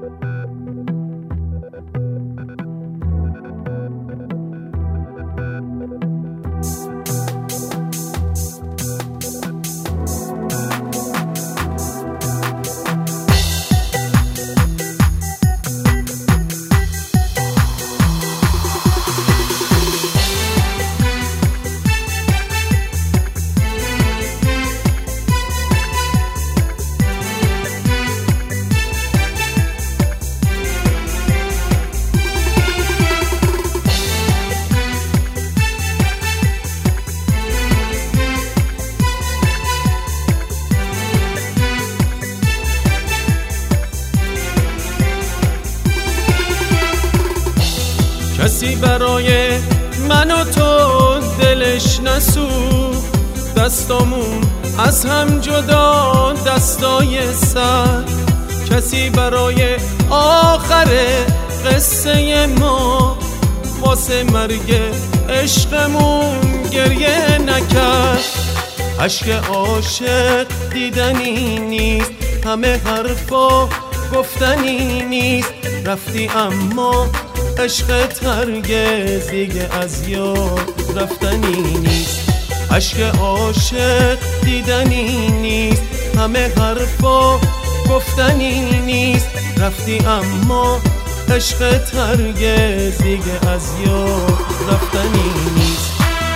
کسی برای من و تو دلش نسوخت، دستامون از هم جدا دستای سر. کسی برای آخر قصه ما واسه مرگ عشقمون گریه نکرد. اشک عاشق دیدنی نیست، همه حرفا گفتنی نیست. رفتی اما عشقت هرگز دیگه از یاد رفتنی نیست. اشک عاشق دیدنی نیست، همه حرفا گفتنی نیست. رفتی اما عشقت هرگز دیگه از یاد رفتنی نیست.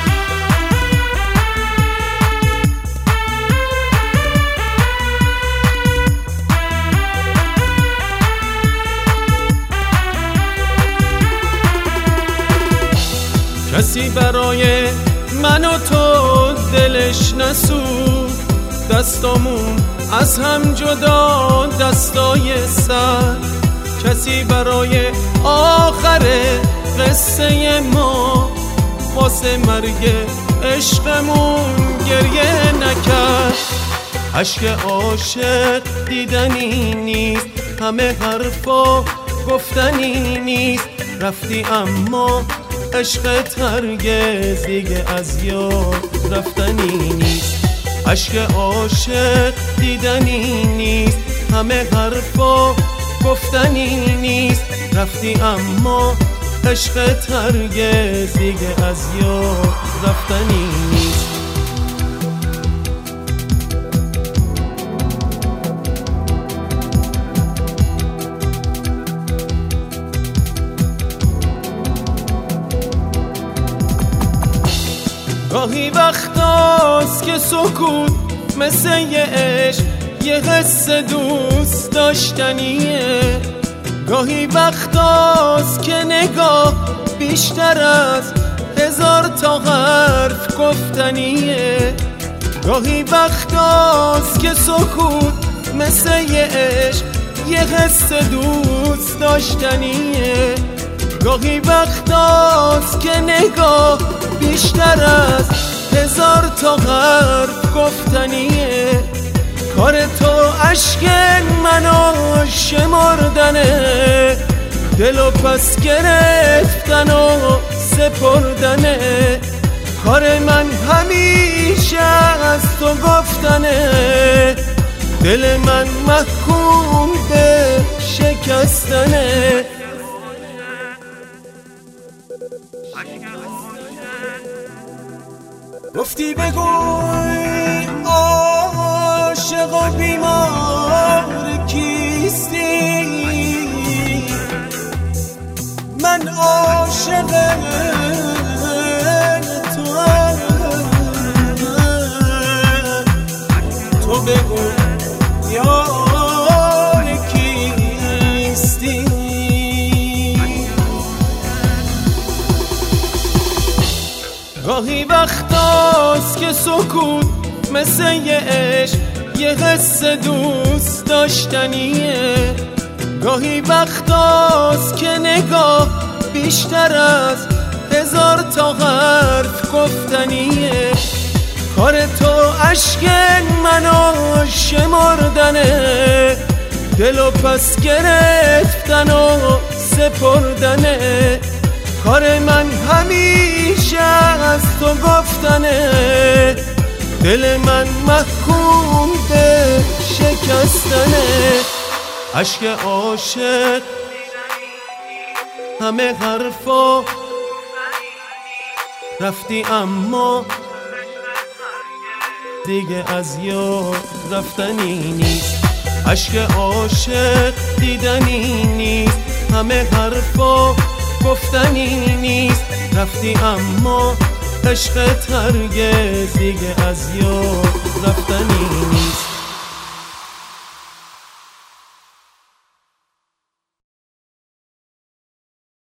کسی برای من و تو دلش نسوخت، دستامون از هم جدا دستای سر. کسی برای آخر قصه ما واسه مرگ عشقمون گریه نکرد. اشک عاشق دیدنی نیست، همه حرفا گفتنی نیست. رفتی اما عشقت هرگز دیگه از یاد رفتنی نیست. اشک عاشق دیدنی نیست، همه حرفا گفتنی نیست. رفتی اما عشقت هرگز دیگه از یاد رفتنی نیست. گاهی وقتاست که سکوت مثل یه عشق، یه حس دوست داشتنیه. گاهی وقتاست که نگاه بیشتر از 1000 تا حرف گفتنیه. گاهی وقتاست که سکوت مثل یه عشق، یه حس دوست داشتنیه. گاهی وقتاست که نگاه بیشتر از 1000 تا حرف گفتنیه. کار تو اشک منو شمردنه، دلو پس گرفتن و سپردنه. کار من همیشه از تو گفتنه، دل من محکوم به شکستنه. گفتی بگوی عاشق و بیمار کیستی، من عاشق تو بگو یار کیستی. گاهی وقتاست که سکوت مثل یه عشق، یه حس دوست داشتنیه. گاهی وقتاست که نگاه بیشتر از 1000 تا حرف گفتنیه. کار تو اشک منو شمردنه، دلو پس گرفتن و سپردنه. کار من همیشه از تو گفتنه، دل من محکوم به شکستنه. اشک عاشق همه حرفا رفتی اما دیگه از یاد رفتنی نیست. اشک عاشق دیدنی نیست، همه حرفا گفتنی نیست. رفتی اما عشق هرگز دیگه از یاد رفتنی نیست.